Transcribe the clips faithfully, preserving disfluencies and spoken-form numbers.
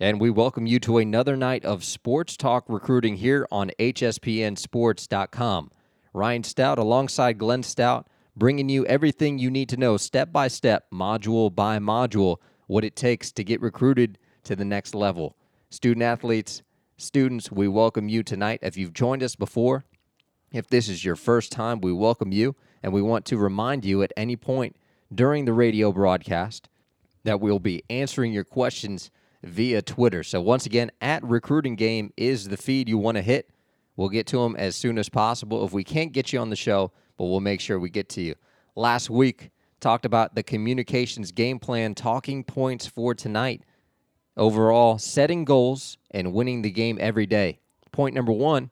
And we welcome you to another night of Sports Talk Recruiting here on H S P N sports dot com. Ryan Stout alongside Glenn Stout, bringing you everything you need to know step by step, module by module, what it takes to get recruited to the next level. Student athletes, students, we welcome you tonight. If you've joined us before, if this is your first time, we welcome you, and we want to remind you at any point during the radio broadcast that we'll be answering your questions via Twitter. So once again, at Recruiting Game is the feed you want to hit. We'll get to them as soon as possible. If we can't get you on the show, but we'll make sure we get to you. Last week, talked about the communications game plan, talking points for tonight. Overall, setting goals and winning the game every day. Point number one,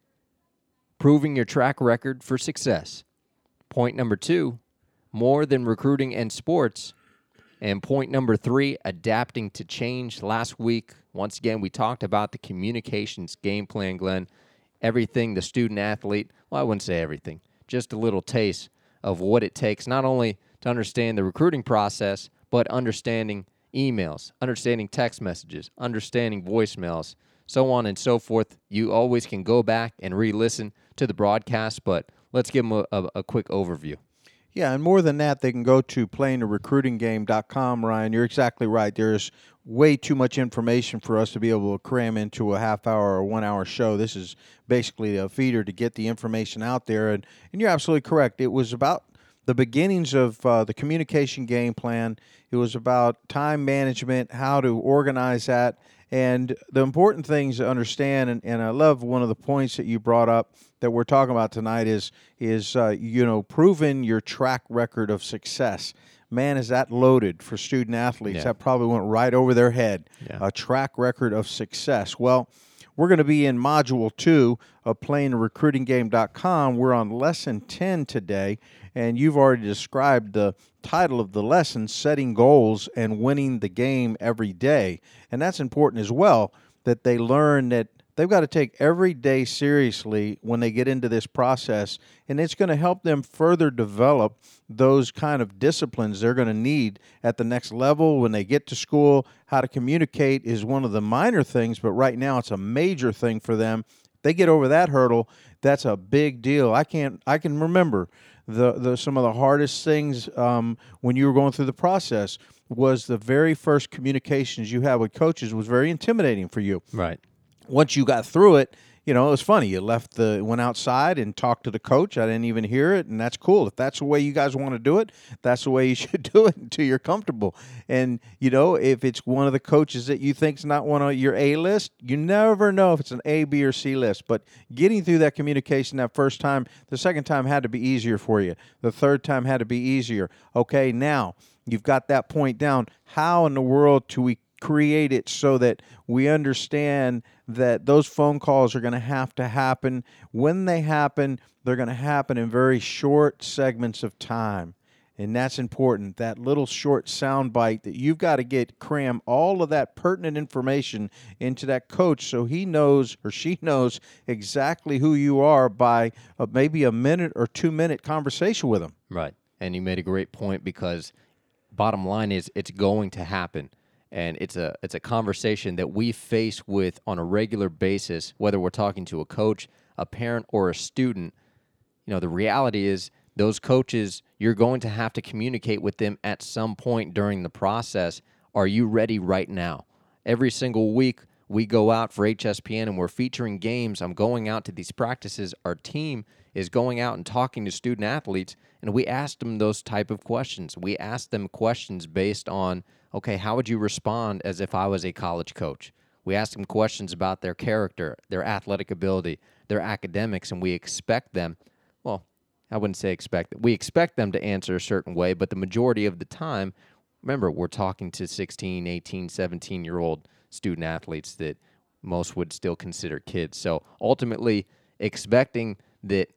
proving your track record for success. Point number two, more than recruiting and sports. And point number three, adapting to change. Last week, once again, we talked about the communications game plan, Glenn. Everything the student athlete, well, I wouldn't say everything, just a little taste of what it takes, not only to understand the recruiting process, but understanding emails, understanding text messages, understanding voicemails, so on and so forth. You always can go back and re-listen to the broadcast, but let's give them a, a, a quick overview. Yeah, and more than that, they can go to playing the recruiting game dot com, Ryan. You're exactly right. There's way too much information for us to be able to cram into a half-hour or one-hour show. This is basically a feeder to get the information out there, and, and you're absolutely correct. It was about the beginnings of uh, the communication game plan. It was about time management, how to organize that, and the important things to understand, and, and I love one of the points that you brought up that we're talking about tonight is, is uh, you know, proving your track record of success. Man, is that loaded for student athletes. Yeah. That probably went right over their head, Yeah. a track record of success. Well, we're going to be in Module two of playing the recruiting game dot com. We're on Lesson ten today, and you've already described the title of the lesson, Setting Goals and Winning the Game Every Day. And that's important as well, that they learn that they've got to take every day seriously when they get into this process, and it's going to help them further develop those kind of disciplines they're going to need at the next level when they get to school. How to communicate is one of the minor things, but right now it's a major thing for them. If they get over that hurdle, that's a big deal. I can't. I can remember the, the some of the hardest things um, when you were going through the process was the very first communications you had with coaches was very intimidating for you. Right. Once you got through it, you know, it was funny. You left the, went outside and talked to the coach. I didn't even hear it, and that's cool. If that's the way you guys want to do it, that's the way you should do it until you're comfortable. And, you know, if it's one of the coaches that you think's not one of your A list, you never know if it's an A, B, or C list. But getting through that communication that first time, the second time had to be easier for you. The third time had to be easier. Okay, now you've got that point down. How in the world do we create it so that we understand that those phone calls are going to have to happen? When they happen, they're going to happen in very short segments of time. And that's important, that little short sound bite that you've got to get, cram all of that pertinent information into that coach so he knows or she knows exactly who you are by uh, maybe a minute or two-minute conversation with them. Right. And you made a great point because bottom line is it's going to happen. And it's a it's a conversation that we face with on a regular basis, whether we're talking to a coach, a parent, or a student. You know, the reality is those coaches, you're going to have to communicate with them at some point during the process. Are you ready right now? Every single week we go out for H S P N and we're featuring games. I'm going out to these practices. Our team is going out and talking to student athletes, and we ask them those type of questions. We ask them questions based on, okay, how would you respond as if I was a college coach? We ask them questions about their character, their athletic ability, their academics, and we expect them, well, I wouldn't say expect, we expect them to answer a certain way, but the majority of the time, remember, we're talking to sixteen, eighteen, seventeen-year-old student athletes that most would still consider kids. So ultimately, expecting that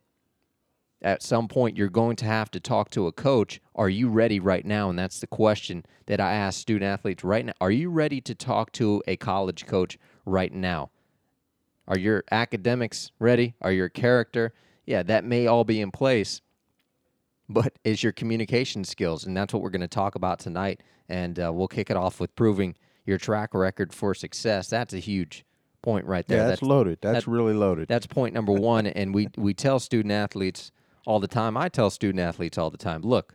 at some point you're going to have to talk to a coach. Are you ready right now? And that's the question that I ask student athletes right now. Are you ready to talk to a college coach right now? Are your academics ready? Are your character? Yeah, that may all be in place, but is your communication skills? And that's what we're going to talk about tonight. And uh, we'll kick it off with proving your track record for success. That's a huge point right there. Yeah, that's, that's loaded. That's that, really loaded. That's point number one. And we, we tell student athletes all the time. I tell student athletes all the time, look,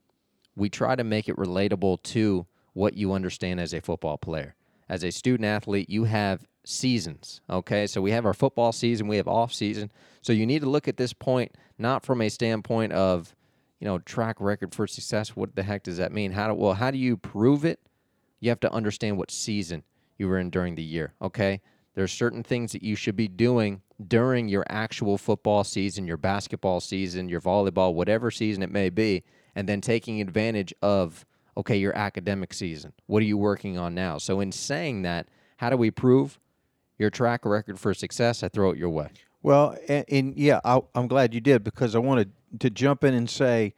we try to make it relatable to what you understand as a football player. As a student athlete, you have seasons, okay? So we have our football season, we have off season. So you need to look at this point not from a standpoint of, you know, track record for success. What the heck does that mean? How do well, how do you prove it? You have to understand what season you were in during the year, okay? There are certain things that you should be doing during your actual football season, your basketball season, your volleyball, whatever season it may be, and then taking advantage of, okay, your academic season. What are you working on now? So in saying that, how do we prove your track record for success? I throw it your way. Well, and, and yeah, I, I'm glad you did, because I wanted to jump in and say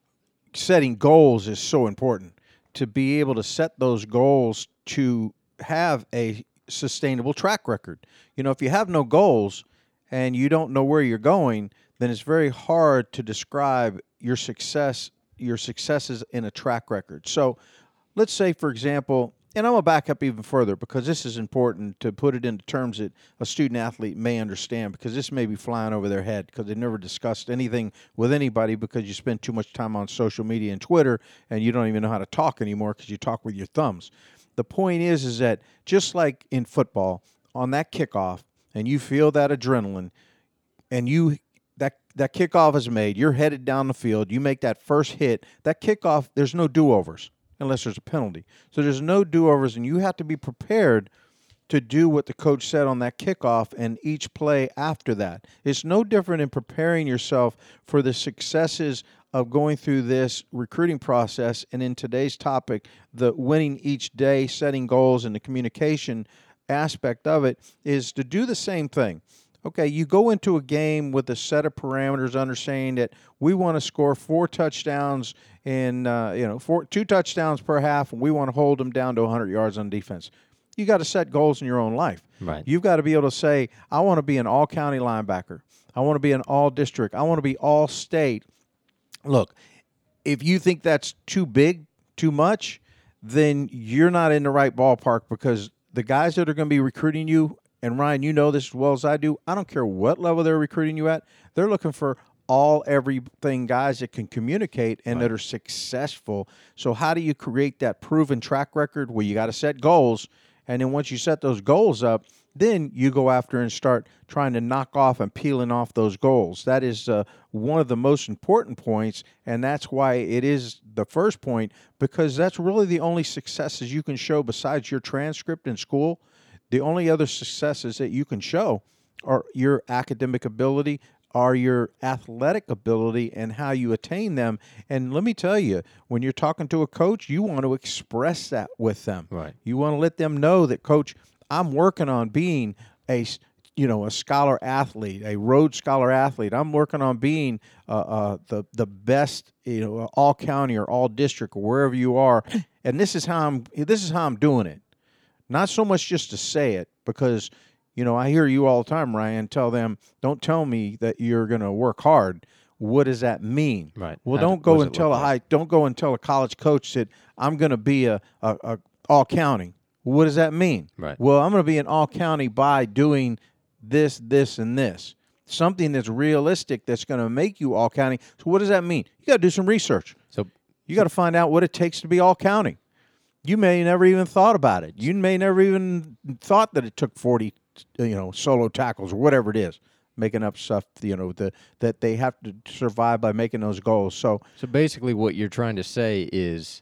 setting goals is so important. To be able to set those goals to have a sustainable track record. You know, if you have no goals and you don't know where you're going, then it's very hard to describe your success, your successes in a track record. So let's say, for example, and I'm going to back up even further because this is important to put it into terms that a student athlete may understand, because this may be flying over their head because they've never discussed anything with anybody because you spend too much time on social media and Twitter and you don't even know how to talk anymore because you talk with your thumbs. The point is, is that just like in football, on that kickoff, and you feel that adrenaline, and you that that kickoff is made, you're headed down the field, you make that first hit, that kickoff, there's no do-overs unless there's a penalty. So there's no do-overs, and you have to be prepared to do what the coach said on that kickoff and each play after that. It's no different in preparing yourself for the successes of going through this recruiting process, and in today's topic, the winning each day, setting goals, and the communication aspect of it is to do the same thing. Okay, you go into a game with a set of parameters, understanding that we want to score four touchdowns in, uh, you know, four, two touchdowns per half, and we want to hold them down to one hundred yards on defense. You got to set goals in your own life. Right. You've got to be able to say, I want to be an all-county linebacker. I want to be an all-district. I want to be all-state. Look, if you think that's too big, too much, then you're not in the right ballpark, because the guys that are going to be recruiting you, and Ryan, you know this as well as I do, I don't care what level they're recruiting you at, they're looking for all everything guys that can communicate and right. that are successful. So how do you create that proven track record? Well, you got to set goals, and then once you set those goals up, then you go after and start trying to knock off and peeling off those goals. That is uh, one of the most important points, and that's why it is the first point, because that's really the only successes you can show besides your transcript in school. The only other successes that you can show are your academic ability, are your athletic ability, and how you attain them. And let me tell you, when you're talking to a coach, you want to express that with them. Right. You want to let them know that, Coach, I'm working on being a, you know, a scholar athlete, a Rhodes Scholar athlete. I'm working on being uh, uh, the the best, you know, all county or all district or wherever you are. And this is how I'm. This is how I'm doing it. Not so much just to say it, because, you know, I hear you all the time, Ryan, tell them, don't tell me that you're going to work hard. What does that mean? Right. Well, How don't do, go and tell a like? high, don't go and tell a college coach that I'm going to be a, a, a all county. What does that mean? Right. Well, I'm going to be an all county by doing this, this, and this. Something that's realistic that's going to make you all county. So what does that mean? You got to do some research. So you got to find out what it takes to be all county. You may never even thought about it. You may never even thought that it took forty, you know, solo tackles or whatever it is, making up stuff, you know, the, that they have to survive by making those goals. So, so basically what you're trying to say is,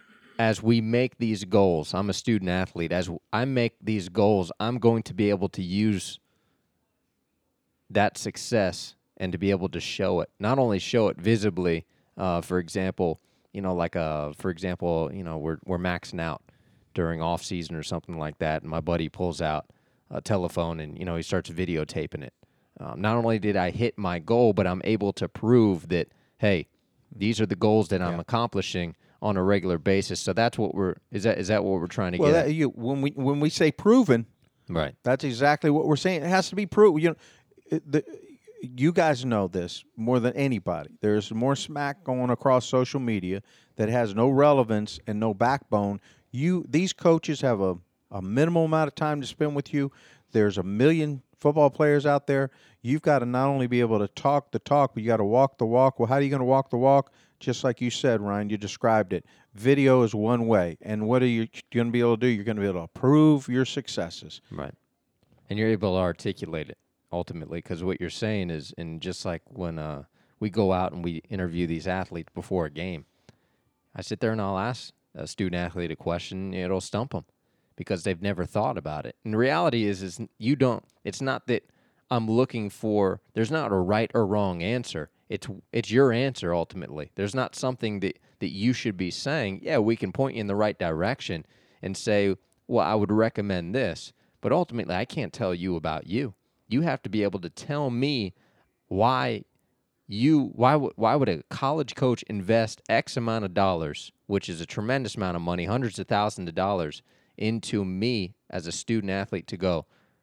as we make these goals, I'm a student athlete, as I make these goals, I'm going to be able to use that success and to be able to show it. Not only show it visibly, uh, for example, you know, like, uh, for example, you know, we're we're maxing out during off season or something like that, and my buddy pulls out a telephone and, you know, he starts videotaping it. Um, not only did I hit my goal, but I'm able to prove that, hey, these are the goals that I'm yeah. accomplishing on a regular basis. So that's what we're is that is that what we're trying to well, get? That, you, when we when we say proven, right? That's exactly what we're saying. It has to be proven. You know, it, the, you guys know this more than anybody. There's more smack going across social media that has no relevance and no backbone. You these coaches have a, a minimal amount of time to spend with you. There's a million football players out there. You've got to not only be able to talk the talk, but you got to walk the walk. Well, how are you going to walk the walk? Just like you said, Ryan, you described it. Video is one way. And what are you going to be able to do? You're going to be able to prove your successes. Right. And you're able to articulate it, ultimately, because what you're saying is, and just like when uh, we go out and we interview these athletes before a game, I sit there and I'll ask a student-athlete a question, it'll stump them because they've never thought about it. And the reality is, is you don't, it's not that I'm looking for, there's not a right or wrong answer. It's it's your answer, ultimately. There's not something that, that you should be saying, yeah, we can point you in the right direction and say, well, I would recommend this. But ultimately, I can't tell you about you. You have to be able to tell me why you why would why would a college coach invest X amount of dollars, which is a tremendous amount of money, hundreds of thousands of dollars, into me as a student athlete to go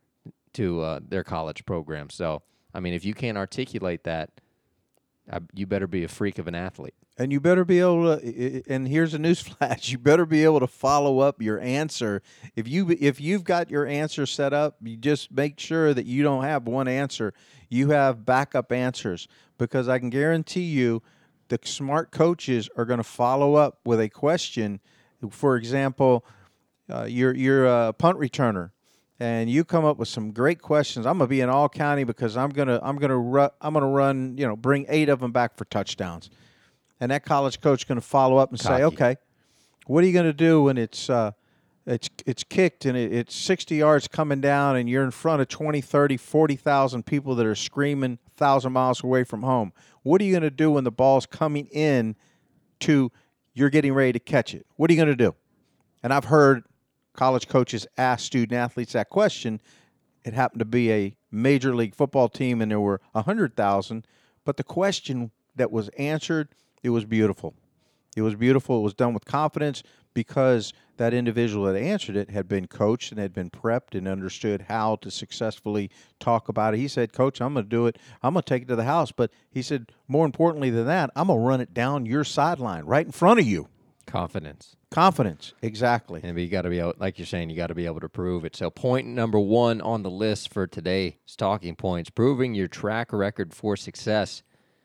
to uh, their college program. So, I mean, if you can't articulate that, I, you better be a freak of an athlete. And you better be able to, and here's a news flash, you better be able to follow up your answer. If, you, if you've got your answer set up, you just make sure that you don't have one answer. You have backup answers, because I can guarantee you the smart coaches are going to follow up with a question. For example, uh, you're, you're a punt returner, and you come up with some great questions. I'm going to be in all county because I'm going to I'm going to run I'm going to run, you know, bring eight of them back for touchdowns. And that college coach is going to follow up and Cocky. say, okay, what are you going to do when it's uh, it's it's kicked and it, it's sixty yards coming down and you're in front of twenty, thirty, forty thousand people that are screaming one thousand miles away from home? What are you going to do when the ball's coming in to you're getting ready to catch it? What are you going to do? And I've heard college coaches ask student-athletes that question. It happened to be a Major League Football team, and there were one hundred thousand. But the question that was answered, it was beautiful. It was beautiful. It was done with confidence because that individual that answered it had been coached and had been prepped and understood how to successfully talk about it. He said, Coach, I'm going to do it. I'm going to take it to the house. But he said, more importantly than that, I'm going to run it down your sideline right in front of you. Confidence. Confidence, exactly. And you got to be able, like you're saying, you got to be able to prove it. So point number one on the list for today's talking points, proving your track record for success.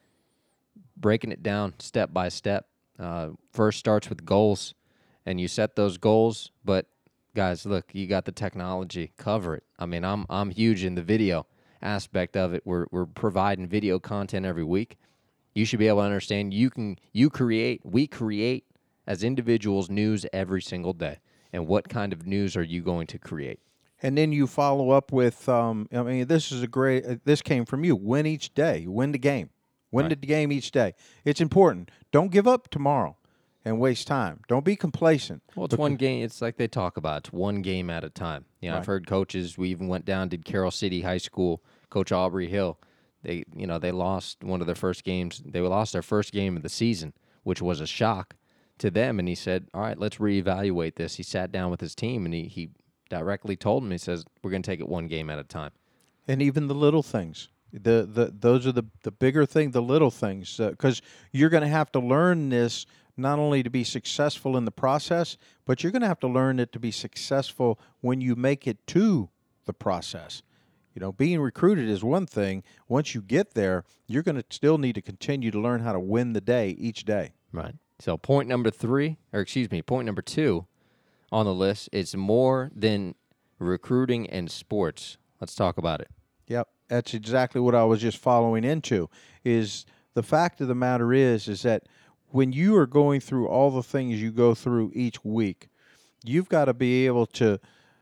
Breaking it down step by step. Uh, first starts with goals, and you set those goals. But guys, look, you got the technology, cover it. I mean, I'm I'm huge in the video aspect of it. We're we're providing video content every week. You should be able to understand. You can you create. We create as individuals news every single day. And what kind of news are you going to create? And then you follow up with. Um, I mean, this is a great. This came from you. Win each day. Win the game. Win Right. the game each day. It's important. Don't give up tomorrow and waste time. Don't be complacent. Well, it's one game. It's like they talk about. It's one game at a time. You know, Right. I've heard coaches. We even went down to Carroll City High School. Coach Aubrey Hill. They, you know, they lost one of their first games. They lost their first game of the season, which was a shock to them. And he said, "All right, let's reevaluate this." He sat down with his team and he he directly told them. He says, "We're going to take it one game at a time." And even the little things. The the those are the the bigger thing, the little things, because uh, you're going to have to learn this not only to be successful in the process, but you're going to have to learn it to be successful when you make it to the process. You know, being recruited is one thing. Once you get there, you're going to still need to continue to learn how to win the day each day. Right. So point number three, or excuse me, point number two on the list is more than recruiting and sports. Let's talk about it. Yep, that's exactly what I was just following into. Is the fact of the matter is, is that when you are going through all the things you go through each week, you've got to be able to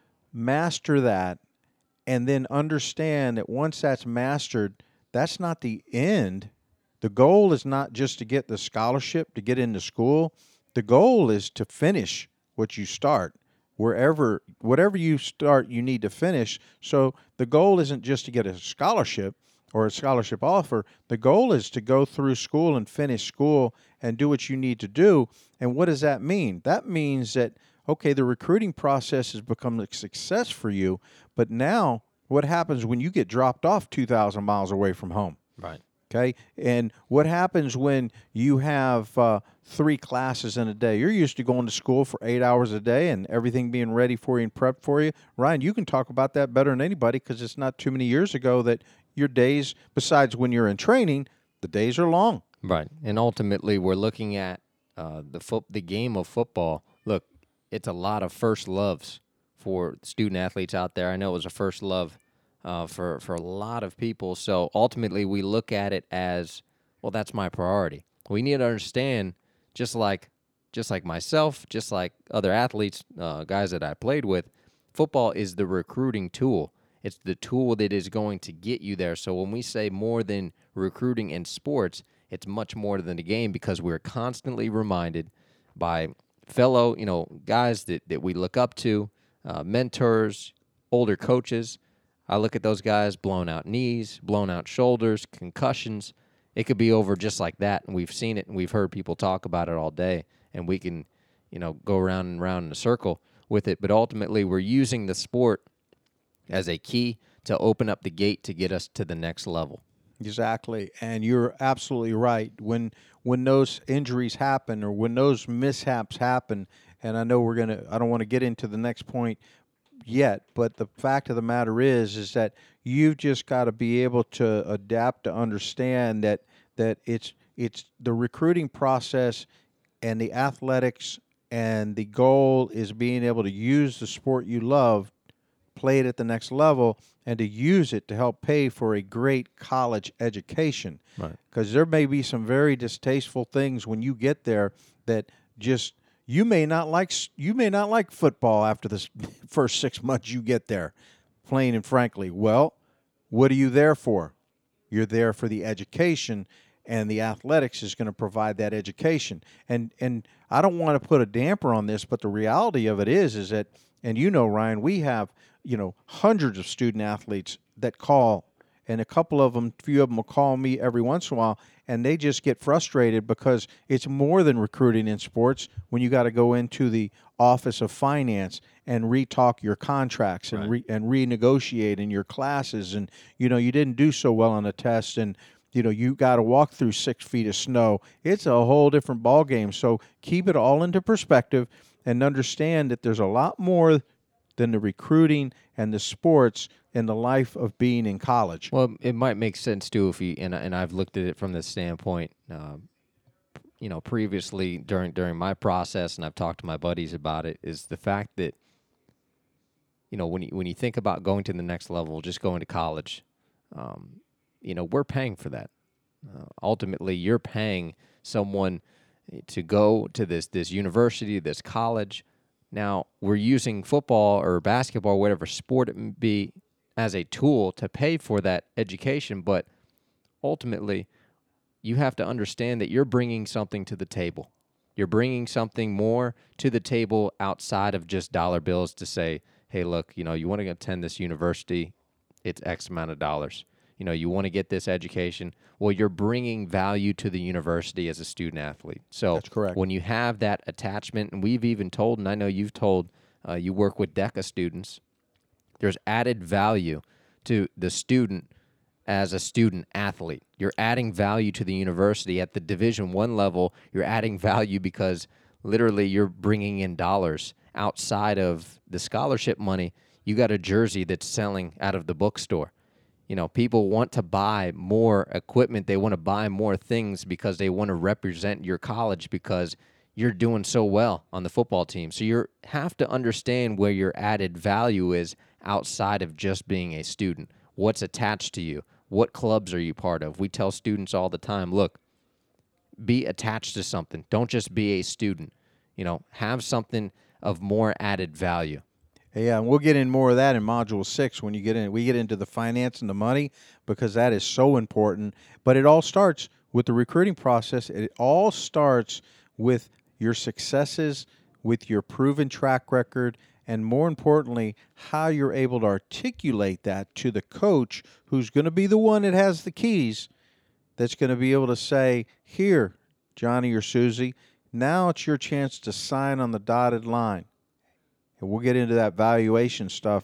master that and then understand that once that's mastered, that's not the end. The goal is not just to get the scholarship, to get into school. The goal is to finish what you start. Wherever, whatever you start, you need to finish. So the goal isn't just to get a scholarship or a scholarship offer. The goal is to go through school and finish school and do what you need to do. And what does that mean? That means that, okay, the recruiting process has become a success for you, but now what happens when you get dropped off two thousand miles away from home? Right. Okay, and what happens when you have uh, three classes in a day? You're used to going to school for eight hours a day and everything being ready for you and prepped for you. Ryan, you can talk about that better than anybody because it's not too many years ago that your days, besides when you're in training, the days are long. Right, and ultimately we're looking at uh, the fo- the game of football. Look, it's a lot of first loves for student athletes out there. I know it was a first love uh, for for a lot of people. So ultimately, we look at it as, well, that's my priority. We need to understand, just like just like myself, just like other athletes, uh, guys that I played with, football is the recruiting tool. It's the tool that is going to get you there. So when we say more than recruiting in sports, it's much more than the game because we're constantly reminded by fellow, you know, guys that, that we look up to, uh, mentors, older coaches. I look at those guys, blown out knees, blown out shoulders, concussions. It could be over just like that, and we've seen it, and we've heard people talk about it all day, and we can, you know, go around and around in a circle with it. But ultimately, we're using the sport as a key to open up the gate to get us to the next level. Exactly, and you're absolutely right. When when those injuries happen or when those mishaps happen, and I know we're gonna, I don't want to get into the next point yet, but the fact of the matter is, is that you've just got to be able to adapt to understand that that it's it's the recruiting process and the athletics, and the goal is being able to use the sport you love, play it at the next level, and to use it to help pay for a great college education. Right. Because there may be some very distasteful things when you get there that just you may not like. You may not like football after the first six months you get there, plain and frankly. Well, what are you there for? You're there for the education, and the athletics is going to provide that education. And and I don't want to put a damper on this, but the reality of it is, is that, and you know, Ryan, we have, you know, hundreds of student athletes that call, and a couple of them, a few of them will call me every once in a while, and they just get frustrated because it's more than recruiting in sports when you got to go into the Office of Finance and re-talk your contracts and Right. re- and renegotiate in your classes, and, you know, you didn't do so well on a test, and, you know, you got to walk through six feet of snow. It's a whole different ball game. So keep it all into perspective and understand that there's a lot more than the recruiting and the sports in the life of being in college. Well, it might make sense too if you and and I've looked at it from this standpoint. Uh, you know, previously during during my process, and I've talked to my buddies about it, is the fact that, you know, when you when you think about going to the next level, just going to college, um, you know, we're paying for that. Uh, ultimately, you're paying someone to go to this this university, this college. Now, we're using football or basketball, or whatever sport it may be, as a tool to pay for that education, but ultimately, you have to understand that you're bringing something to the table. You're bringing something more to the table outside of just dollar bills to say, hey, look, you know, you want to attend this university, it's X amount of dollars. You know, you want to get this education. Well, you're bringing value to the university as a student athlete. So That's correct. when you have that attachment, and we've even told, and I know you've told, uh, you work with DECA students, there's added value to the student as a student athlete. You're adding value to the university at the Division One level. You're adding value because literally you're bringing in dollars outside of the scholarship money. You got a jersey that's selling out of the bookstore. You know, people want to buy more equipment. They want to buy more things because they want to represent your college because you're doing so well on the football team. So you have to understand where your added value is outside of just being a student. What's attached to you? What clubs are you part of? We tell students all the time, look, be attached to something. Don't just be a student. You know, have something of more added value. Yeah, and we'll get in more of that in Module six when you get in. We get into the finance and the money because that is so important. But it all starts with the recruiting process. It all starts with your successes, with your proven track record, and more importantly, how you're able to articulate that to the coach who's going to be the one that has the keys, that's going to be able to say, here, Johnny or Susie, now it's your chance to sign on the dotted line. And we'll get into that valuation stuff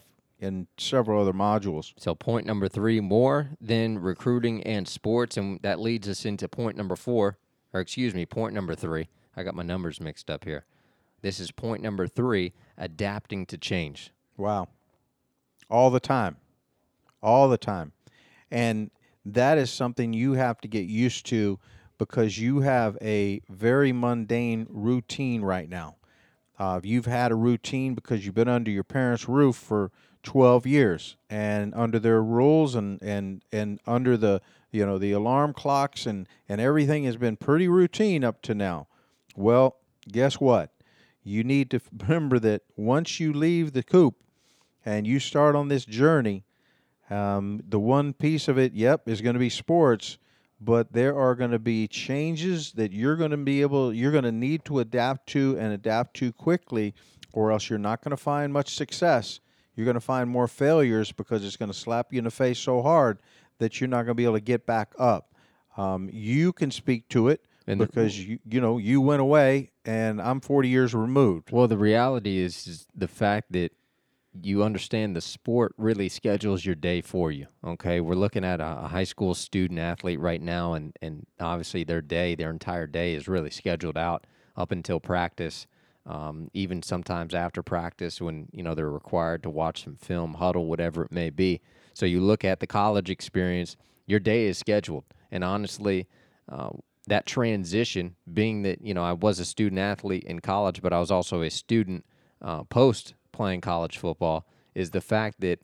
and several other modules. So point number three, more than recruiting and sports, and that leads us into point number four, or excuse me, point number three. I got my numbers mixed up here. This is point number three, adapting to change. Wow. All the time. All the time. And that is something you have to get used to because you have a very mundane routine right now. Uh, you've had a routine because you've been under your parents' roof for twelve years and under their rules and, and, and under the, you know, the alarm clocks and, and everything has been pretty routine up to now. Well, guess what? You need to remember that once you leave the coop and you start on this journey, um, the one piece of it, yep, is going to be sports, but there are going to be changes that you're going to be able, you're going to need to adapt to and adapt to quickly, or else you're not going to find much success. You're going to find more failures because it's going to slap you in the face so hard that you're not going to be able to get back up. Um, you can speak to it. And because the, you you know you went away and I'm forty years removed. Well, the reality is, is the fact that you understand the sport really schedules your day for you. Okay, we're looking at a, a high school student athlete right now, and and obviously their day, their entire day is really scheduled out up until practice, um, even sometimes after practice when you know they're required to watch some film, huddle, whatever it may be. So you look at the college experience, your day is scheduled, and honestly. Uh, That transition, being that, you know, I was a student athlete in college, but I was also a student uh, post playing college football, is the fact that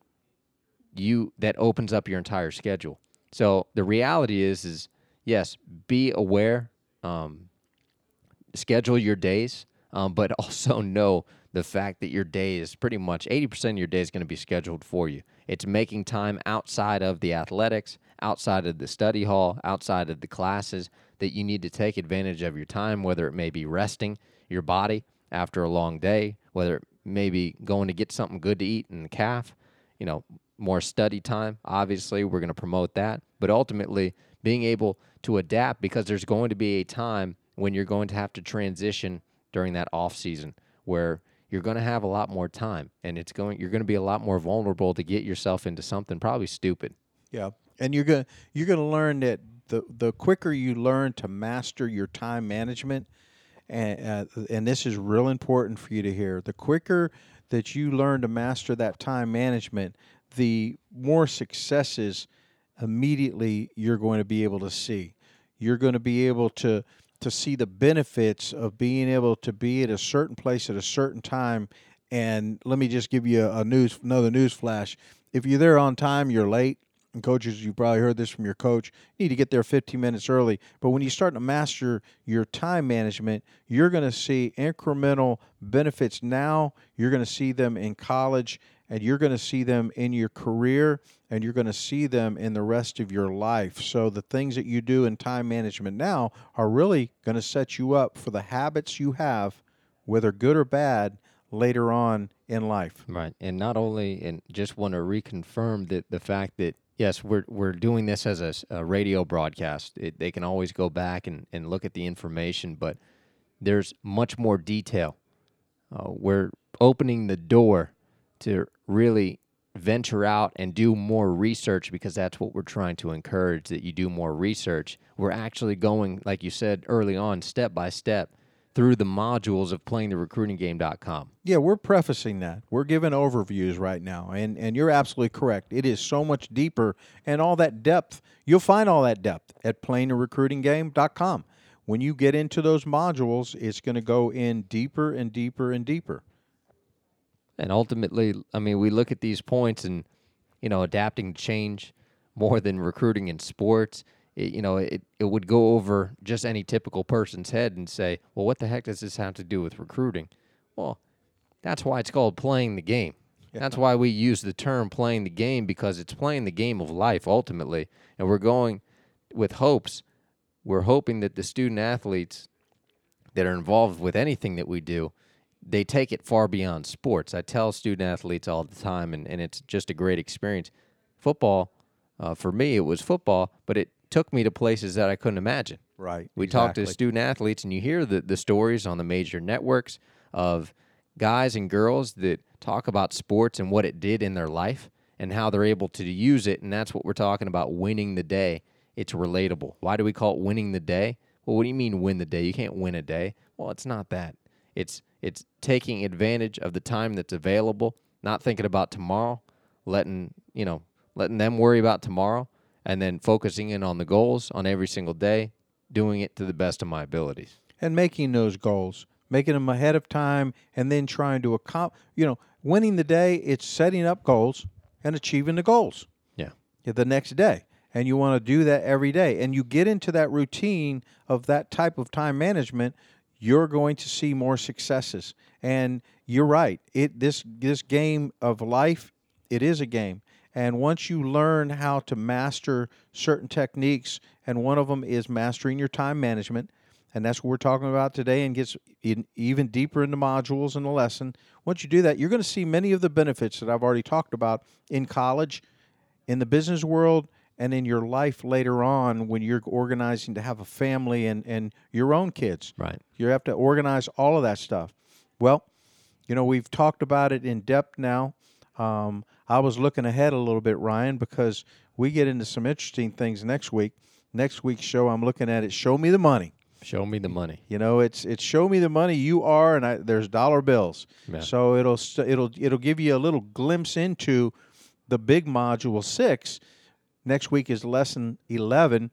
you that opens up your entire schedule. So the reality is, is yes, be aware, um, schedule your days, um, but also know the fact that your day is pretty much eighty percent of your day is going to be scheduled for you. It's making time outside of the athletics, outside of the study hall, outside of the classes, that you need to take advantage of your time, whether it may be resting your body after a long day, whether it may be going to get something good to eat in the calf, you know, more study time. Obviously, we're going to promote that, but ultimately being able to adapt because there's going to be a time when you're going to have to transition during that off season where you're going to have a lot more time and it's going, you're going to be a lot more vulnerable to get yourself into something probably stupid. Yeah. And you're going to, you're going to learn that the, the quicker you learn to master your time management, and, uh, and this is real important for you to hear, the quicker that you learn to master that time management, the more successes immediately you're going to be able to see. You're going to be able to to see the benefits of being able to be at a certain place at a certain time. And let me just give you a news, another news flash. If you're there on time, you're late. And coaches, you probably heard this from your coach, you need to get there fifteen minutes early. But when you start to master your time management, you're going to see incremental benefits now. You're going to see them in college, and you're going to see them in your career, and you're going to see them in the rest of your life. So the things that you do in time management now are really going to set you up for the habits you have, whether good or bad, later on in life. Right. And not only, and just want to reconfirm that the fact that, yes, we're we're doing this as a, a radio broadcast. It, they can always go back and, and look at the information, but there's much more detail. Uh, we're opening the door to really venture out and do more research because that's what we're trying to encourage, that you do more research. We're actually going, like you said early on, step by step through the modules of playing the recruiting game dot com. Yeah, we're prefacing that. We're giving overviews right now, and, and you're absolutely correct. It is so much deeper, and all that depth, you'll find all that depth at playing the recruiting game dot com. When you get into those modules, it's going to go in deeper and deeper and deeper. And ultimately, I mean, we look at these points and, you know, adapting to change more than recruiting in sports. It, you know, it, it would go over just any typical person's head and say, well, what the heck does this have to do with recruiting? Well, that's why it's called playing the game. Yeah. That's why we use the term playing the game, because it's playing the game of life ultimately. And we're going with hopes. We're hoping that the student athletes that are involved with anything that we do, they take it far beyond sports. I tell student athletes all the time, and, and it's just a great experience. Football, uh, for me, it was football, but it took me to places that I couldn't imagine. Right. We exactly. talk to student athletes, and you hear the, the stories on the major networks of guys and girls that talk about sports and what it did in their life and how they're able to use it. And that's what we're talking about, winning the day. It's relatable. Why do we call it winning the day? Well, what do you mean win the day? You can't win a day. Well, it's not that. It's it's taking advantage of the time that's available, not thinking about tomorrow, letting, you know, letting them worry about tomorrow, and then focusing in on the goals on every single day, doing it to the best of my abilities. And making those goals, making them ahead of time, and then trying to accomplish, you know, winning the day, it's setting up goals and achieving the goals. Yeah. The next day. And you want to do that every day. And you get into that routine of that type of time management, you're going to see more successes. And you're right. It this this game of life, it is a game. And once you learn how to master certain techniques, and one of them is mastering your time management, and that's what we're talking about today, and gets in, even deeper into modules in the lesson. Once you do that, you're going to see many of the benefits that I've already talked about in college, in the business world, and in your life later on when you're organizing to have a family and, and your own kids. Right. You have to organize all of that stuff. Well, you know, we've talked about it in depth now. Um, I was looking ahead a little bit, Ryan, because we get into some interesting things next week. Next week's show, I'm looking at it, Show Me the Money. Show me the money. You know, it's it's show me the money you are, and I, there's dollar bills. Yeah. So it'll it'll it'll give you a little glimpse into the big module six. Next week is lesson eleven,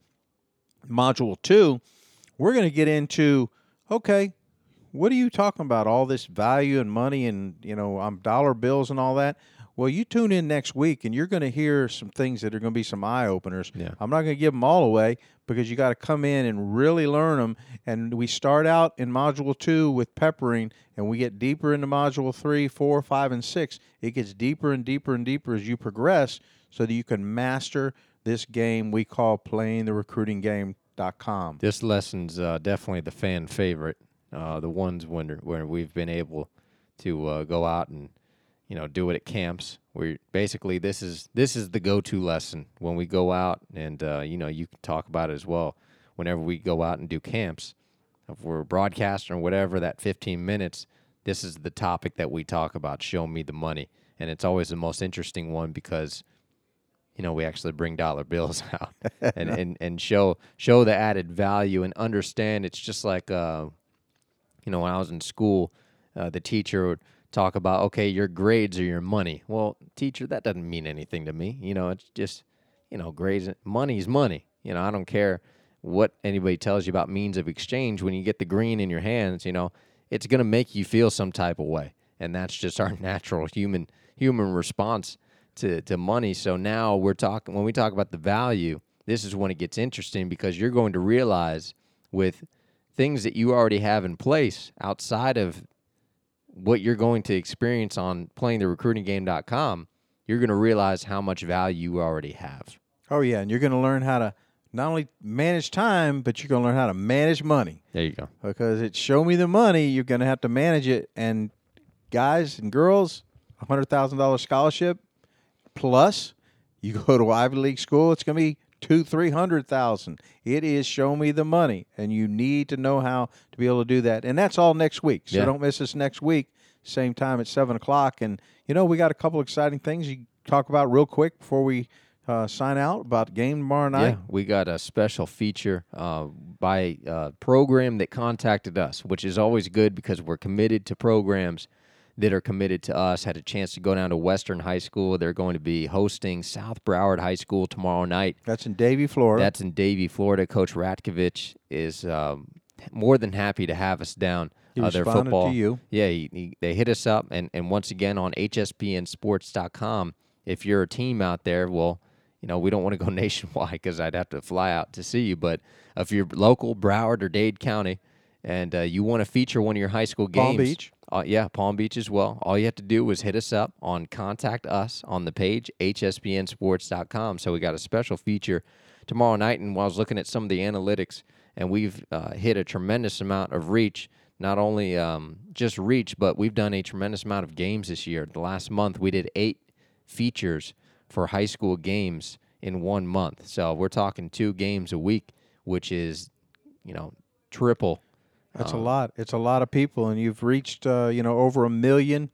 module two. We're going to get into, okay, what are you talking about? All this value and money and, you know, I'm dollar bills and all that. Well, you tune in next week and you're going to hear some things that are going to be some eye openers. Yeah. I'm not going to give them all away because you got to come in and really learn them. And we start out in module two with peppering, and we get deeper into module three, four, five, and six. It gets deeper and deeper and deeper as you progress, so that you can master this game we call playing the recruiting game dot com. This lesson's uh, definitely the fan favorite. Uh, the ones when where we've been able to uh, go out and, you know, do it at camps. Where basically this is this is the go-to lesson when we go out, and uh, you know, you can talk about it as well. Whenever we go out and do camps, if we're broadcasting or whatever, that fifteen minutes, this is the topic that we talk about. Show me the money, and it's always the most interesting one because, you know, we actually bring dollar bills out and, and, and show show the added value and understand. It's just like, uh, you know, when I was in school, uh, the teacher would talk about, okay, your grades are your money. Well, teacher, that doesn't mean anything to me. You know, it's just, you know, grades, money's money. You know, I don't care what anybody tells you about means of exchange. When you get the green in your hands, you know, it's going to make you feel some type of way. And that's just our natural human human response to, to money. So now we're talking, when we talk about the value, this is when it gets interesting, because you're going to realize with things that you already have in place outside of what you're going to experience on playing the recruiting game dot com, you're going to realize how much value you already have. Oh, yeah, and you're going to learn how to not only manage time, but you're going to learn how to manage money. There you go. Because it's show me the money, you're going to have to manage it. And guys and girls, a one hundred thousand dollars scholarship plus, you go to Ivy League school, it's going to be two, three hundred thousand. It is show me the money, and you need to know how to be able to do that. And that's all next week. So Yeah. don't miss us next week, same time at seven o'clock. And you know, we got a couple exciting things you talk about real quick before we uh, sign out about the game tomorrow night. Yeah, we got a special feature uh, by a program that contacted us, which is always good because we're committed to programs that are committed to us. Had a chance to go down to Western High School. They're going to be hosting South Broward High School tomorrow night. That's in Davie, Florida. That's in Davie, Florida. Coach Ratkovich is um, more than happy to have us down. He uh, their responded football. to you. Yeah, he, he, they hit us up, and, and once again on H S P N sports dot com, if you're a team out there, well, you know, we don't want to go nationwide because I'd have to fly out to see you, but if you're local, Broward or Dade County, and uh, you want to feature one of your high school games. Palm Beach. Uh, yeah, Palm Beach as well. All you have to do is hit us up on Contact Us on the page, H S P N sports dot com. So we got a special feature tomorrow night, and while I was looking at some of the analytics, and we've uh, hit a tremendous amount of reach, not only um, just reach, but we've done a tremendous amount of games this year. The last month, we did eight features for high school games in one month. So we're talking two games a week, which is, you know, triple. That's um, a lot. It's a lot of people, and you've reached, uh, you know, over a million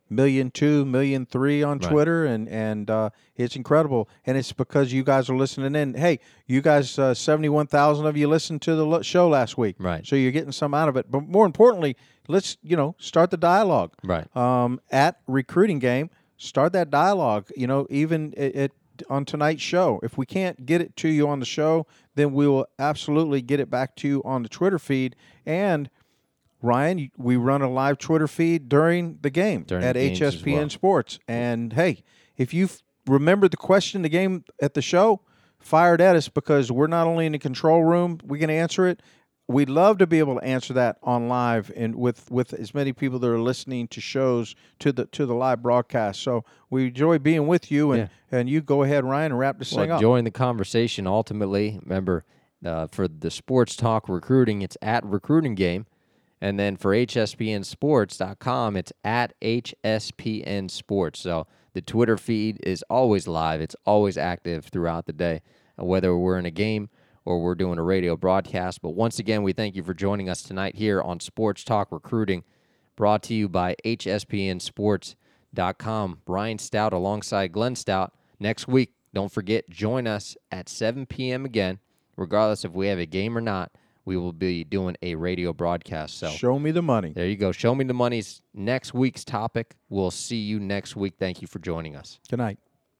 million two, million three on Right. Twitter, and and uh, it's incredible. And it's because you guys are listening in. Hey, you guys, uh, seventy-one thousand of you listened to the lo- show last week, Right. so you're getting some out of it. But more importantly, let's you know start the dialogue. Right. Um, at Recruiting Game, start that dialogue. You know, even it, it on tonight's show. If we can't get it to you on the show, then we will absolutely get it back to you on the Twitter feed. And Ryan, we run a live Twitter feed during the game During at the games as H S P N well. Sports. And hey, if you remember the question, the game at the show, fire it at us, because we're not only in the control room, we can answer it. We'd love to be able to answer that on live and with, with as many people that are listening to shows to the to the live broadcast. So we enjoy being with you, and, and you go ahead, Ryan, and wrap this thing Well, up. join the conversation ultimately. Remember, uh, for the Sports Talk Recruiting, it's at Recruiting Game. And then for H S P N Sports dot com, it's at H S P N Sports. So the Twitter feed is always live. It's always active throughout the day, uh, whether we're in a game or we're doing a radio broadcast. But once again, we thank you for joining us tonight here on Sports Talk Recruiting, brought to you by H S P N Sports dot com. Ryan Stout alongside Glenn Stout. Next week, don't forget, join us at seven p.m. again. Regardless if we have a game or not, we will be doing a radio broadcast. So Show me the money. there you go. Show me the money's next week's topic. We'll see you next week. Thank you for joining us. Good night.